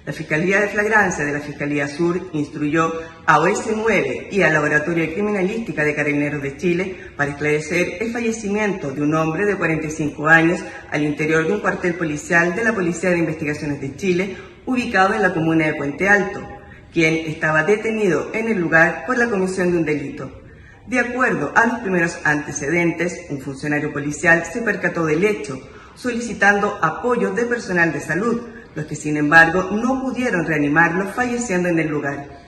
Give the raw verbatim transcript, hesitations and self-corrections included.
La Fiscalía de Flagrancia de la Fiscalía Sur instruyó a O S nueve y al Laboratorio de Criminalística de Carabineros de Chile para esclarecer el fallecimiento de un hombre de cuarenta y cinco años al interior de un cuartel policial de la Policía de Investigaciones de Chile, ubicado en la comuna de Puente Alto, quien estaba detenido en el lugar por la comisión de un delito. De acuerdo a los primeros antecedentes, un funcionario policial se percató del hecho, solicitando apoyo de personal de salud, los que sin embargo no pudieron reanimarlo, falleciendo en el lugar.